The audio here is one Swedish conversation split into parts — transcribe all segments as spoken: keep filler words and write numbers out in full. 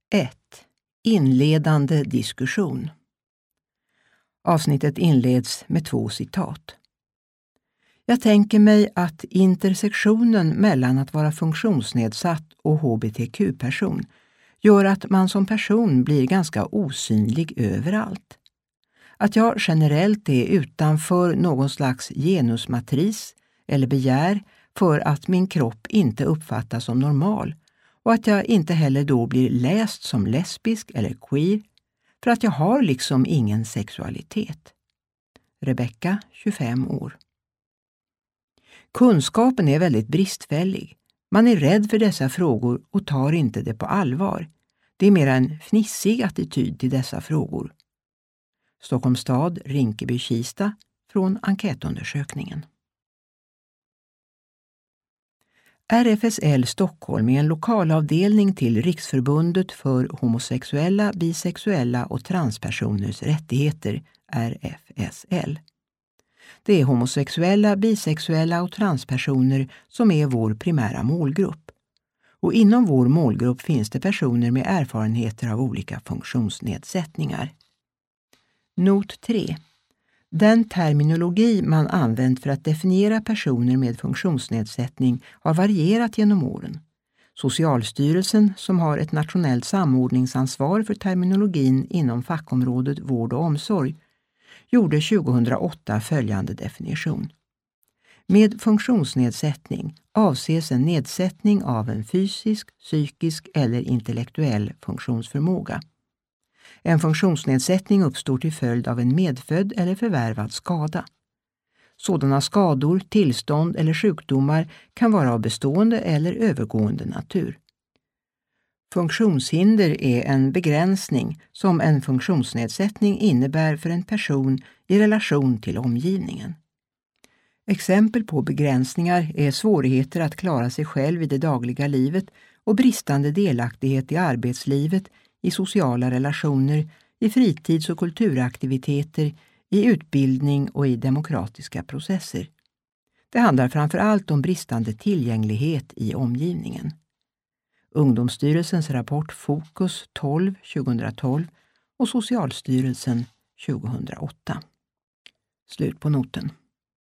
ett. Inledande diskussion. Avsnittet inleds med två citat. Jag tänker mig att intersektionen mellan att vara funktionsnedsatt och H B T Q-person gör att man som person blir ganska osynlig överallt. Att jag generellt är utanför någon slags genusmatris eller begär för att min kropp inte uppfattas som normal och att jag inte heller då blir läst som lesbisk eller queer för att jag har liksom ingen sexualitet. Rebecca, tjugofem år. Kunskapen är väldigt bristfällig. Man är rädd för dessa frågor och tar inte det på allvar. Det är mer en fnissig attityd till dessa frågor. Stockholms stad, Rinkeby-Kista från enkätundersökningen. R F S L Stockholm är en lokalavdelning till Riksförbundet för homosexuella, bisexuella och transpersoners rättigheter, R F S L. Det är homosexuella, bisexuella och transpersoner som är vår primära målgrupp. Och inom vår målgrupp finns det personer med erfarenheter av olika funktionsnedsättningar. Not tre. Den terminologi man använt för att definiera personer med funktionsnedsättning har varierat genom åren. Socialstyrelsen, som har ett nationellt samordningsansvar för terminologin inom fackområdet vård och omsorg, gjorde tjugohundraåtta följande definition. Med funktionsnedsättning avses en nedsättning av en fysisk, psykisk eller intellektuell funktionsförmåga. En funktionsnedsättning uppstår till följd av en medfödd eller förvärvad skada. Sådana skador, tillstånd eller sjukdomar kan vara av bestående eller övergående natur. Funktionshinder är en begränsning som en funktionsnedsättning innebär för en person i relation till omgivningen. Exempel på begränsningar är svårigheter att klara sig själv i det dagliga livet och bristande delaktighet i arbetslivet, i sociala relationer, i fritids- och kulturaktiviteter, i utbildning och i demokratiska processer. Det handlar framför allt om bristande tillgänglighet i omgivningen. Ungdomsstyrelsens rapport Fokus tolv tjugohundratolv och Socialstyrelsen tjugohundraåtta. Slut på noten.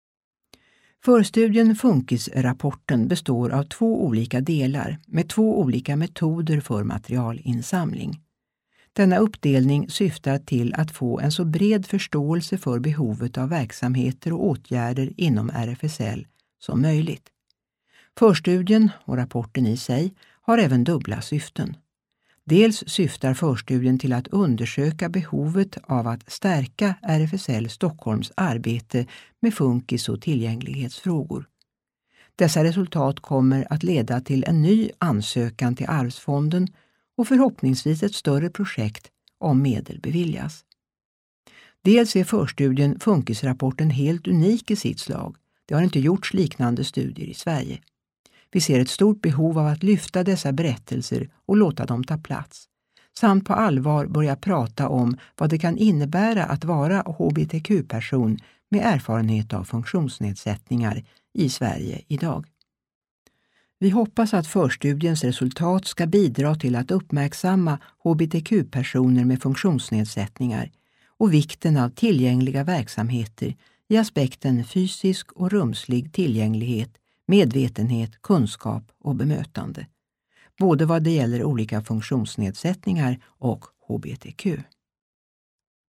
Förstudien Funkisrapporten består av två olika delar med två olika metoder för materialinsamling. Denna uppdelning syftar till att få en så bred förståelse för behovet av verksamheter och åtgärder inom R F S L som möjligt. Förstudien och rapporten i sig har även dubbla syften. Dels syftar förstudien till att undersöka behovet av att stärka R F S L Stockholms arbete med funkis- och tillgänglighetsfrågor. Dessa resultat kommer att leda till en ny ansökan till Arvsfonden och förhoppningsvis ett större projekt om medel beviljas. Dels är förstudien Funkisrapporten helt unik i sitt slag. Det har inte gjorts liknande studier i Sverige. Vi ser ett stort behov av att lyfta dessa berättelser och låta dem ta plats, samt på allvar börja prata om vad det kan innebära att vara H B T Q-person med erfarenhet av funktionsnedsättningar i Sverige idag. Vi hoppas att förstudiens resultat ska bidra till att uppmärksamma H B T Q-personer med funktionsnedsättningar och vikten av tillgängliga verksamheter i aspekten fysisk och rumslig tillgänglighet, medvetenhet, kunskap och bemötande, både vad det gäller olika funktionsnedsättningar och H B T Q.